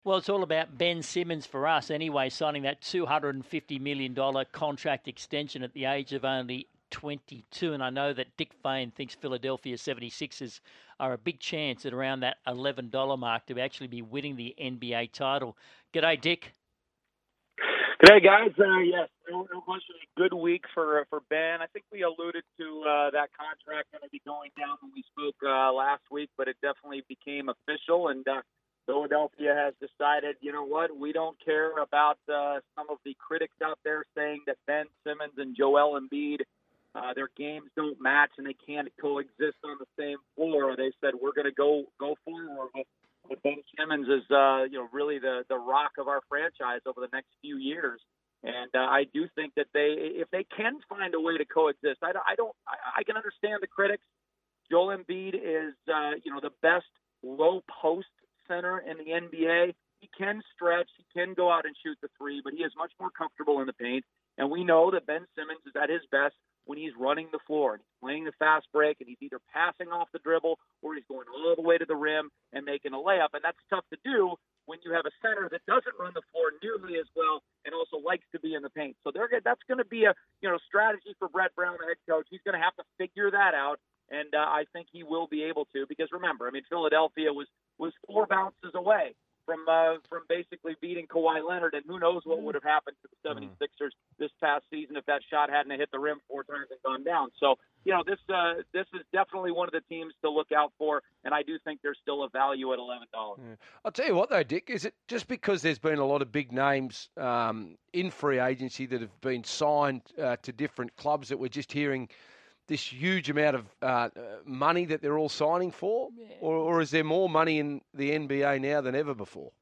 Well, it's all about Ben Simmons for us anyway, signing that $250 million contract extension at the age of only 22. And I know that Dick Fain thinks Philadelphia 76ers are a big chance at around that $11 mark to actually be winning the NBA title. G'day, Dick. G'day, guys. Yes, no question. A good week for Ben. I think we alluded to that contract going to be going down when we spoke last week, but it definitely became official. And Philadelphia has decided, you know what, we don't care about some of the critics out there saying that Ben Simmons and Joel Embiid, their games don't match and they can't coexist on the same floor. They said we're going to go forward with Ben Simmons is really the rock of our franchise over the next few years. And I do think that if they can find a way to coexist, I can understand the critics. Joel Embiid is the best low post center in the NBA. He can stretch, he can go out and shoot the three, but he is much more comfortable in the paint. And we know that Ben Simmons is at his best when he's running the floor and he's playing the fast break and he's either passing off the dribble or he's going all the way to the rim and making a layup. And that's tough to do when you have a center that doesn't run the floor nearly as well and also likes to be in the paint. So that's going to be a strategy for Brett Brown, the head coach. He's going to have to figure that out. And I think he will be able to, because remember, I mean, Philadelphia was 4 bounces away from basically beating Kawhi Leonard, and who knows what would have happened to the 76ers this past season if that shot hadn't hit the rim 4 times and gone down. So, this is definitely one of the teams to look out for, and I do think there's still a value at $11. Yeah. I'll tell you what, though, Dick, is it just because there's been a lot of big names in free agency that have been signed to different clubs that we're just hearing this huge amount of money that they're all signing for? Yeah. Or is there more money in the NBA now than ever before?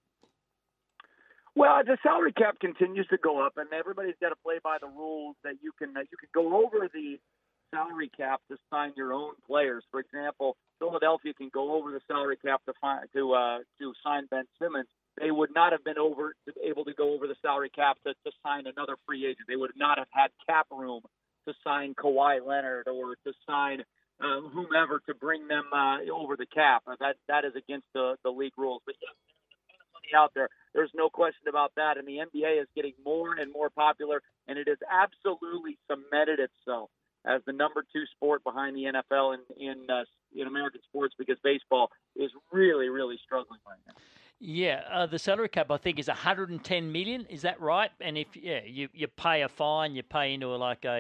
Well, the salary cap continues to go up, and everybody's got to play by the rules that you can go over the salary cap to sign your own players. For example, Philadelphia can go over the salary cap to sign Ben Simmons. They would not have been able to go over the salary cap to sign another free agent. They would not have had cap room to sign Kawhi Leonard or to sign whomever to bring them over the cap. That is against the league rules. But yes, there's money out there. There's no question about that. And the NBA is getting more and more popular, and it has absolutely cemented itself as the number 2 sport behind the NFL in American sports, because baseball is really, really struggling right now. Yeah, the salary cap I think is $110 million. Is that right? And if you pay a fine, you pay into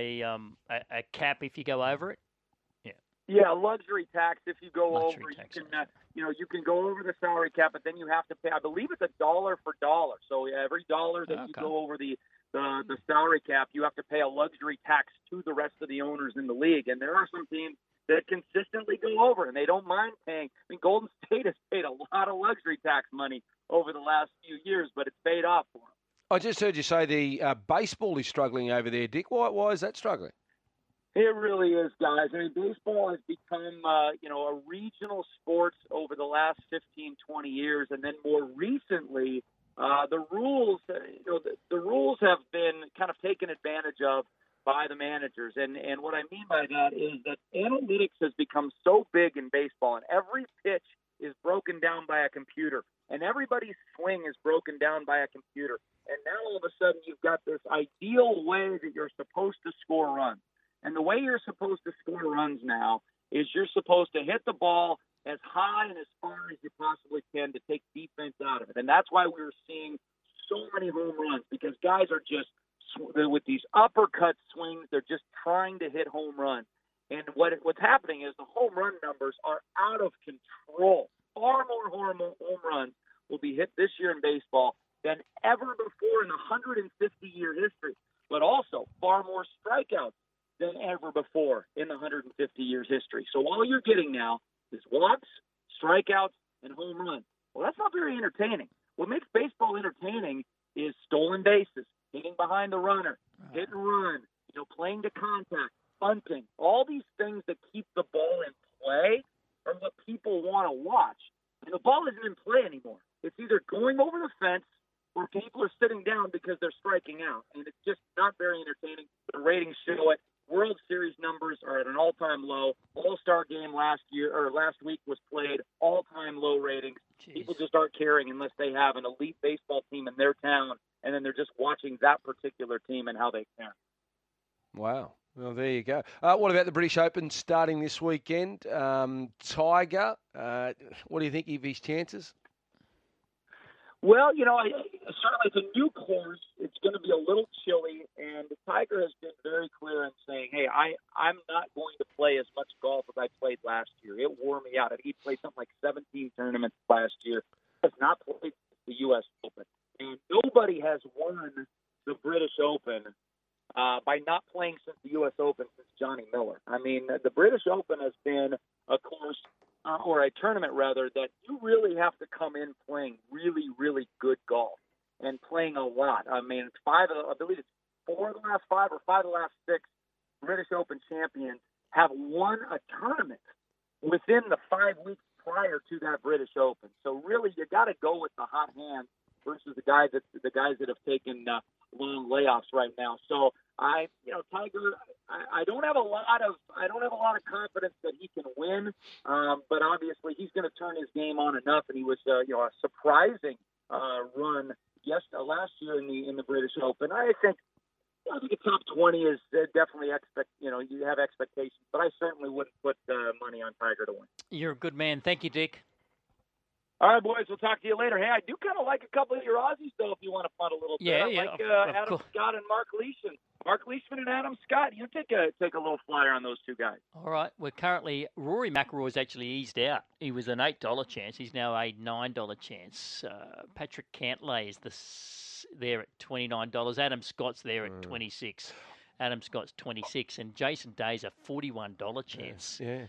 a cap if you go over it. Yeah, luxury tax if you go luxury over. Tax, You can go over the salary cap, but then you have to pay. I believe it's $1 for dollar. So every dollar that you go over the salary cap, you have to pay a luxury tax to the rest of the owners in the league. And there are some teams that consistently go over, and they don't mind paying. I mean, Golden State has paid a lot of luxury tax money over the last few years, but it's paid off for them. I just heard you say the baseball is struggling over there, Dick. Why is that struggling? It really is, guys. I mean, baseball has become, a regional sport over the last 15, 20 years, and then more recently, the rules have been kind of taken advantage of by the managers. And what I mean by that is that analytics has become so big in baseball, and every pitch is broken down by a computer, and everybody's swing is broken down by a computer. And now all of a sudden you've got this ideal way that you're supposed to score runs. And the way you're supposed to score runs now is you're supposed to hit the ball as high and as far as you possibly can to take defense out of it. And that's why we're seeing so many home runs, because guys are just, with these uppercut swings, they're just trying to hit home runs. And what's happening is the home run numbers are out of control. Far more home runs will be hit this year in baseball than ever before in 150-year history, but also far more strikeouts than ever before in the 150 years history. So all you're getting now is walks, strikeouts, and home runs. Well, that's not very entertaining. What makes baseball entertaining is stolen bases, hitting behind the runner, hit and run, playing to contact, bunting. All these things that keep the ball in play are what people want to watch. And the ball isn't in play anymore. It's either going over the fence or people are sitting down because they're striking out. And it's just not very entertaining. The ratings show it. World Series numbers are at an all-time low. All-Star game last week was played, all-time low ratings. Jeez. People just aren't caring unless they have an elite baseball team in their town, and then they're just watching that particular team and how they fare. Wow. Well, there you go. What about the British Open starting this weekend? Tiger, what do you think of his chances? Well, certainly it's a new course. It's going to be a little chilly, and Tiger has been very clear in saying, hey, I'm not going to play as much golf as I played last year. It wore me out. He played something like 17 tournaments last year. He has not played the U.S. Open. And nobody has won the British Open by not playing since the U.S. Open since Johnny Miller. I mean, the British Open has been a course or a tournament, rather, that you really have to come in playing really, really good golf and playing a lot. I mean, I believe it's 4 of the last 5 or 5 of the last 6 British Open champions have won a tournament within the 5 weeks prior to that British Open. So really, you got to go with the hot hand versus the guys that have taken long layoffs right now. So Tiger, I don't have a lot of confidence that he can win, but obviously he's going to turn his game on enough, and he was a surprising run last year in the British Open. I think a top 20 is definitely you have expectations, but I certainly wouldn't put money on Tiger to win. You're a good man. Thank you, Dick. All right, boys, we'll talk to you later. Hey, I do kind of like a couple of your Aussies, though, if you want to punt a little bit. Yeah, I like Adam Scott and Mark Leishman. Mark Leishman and Adam Scott, you take a little flyer on those two guys. All right. Rory McIlroy's actually eased out. He was an $8 chance. He's now a $9 chance. Patrick Cantlay is there at $29. Adam Scott's there at $26. Adam Scott's $26, and Jason Day's a $41 chance. Yeah.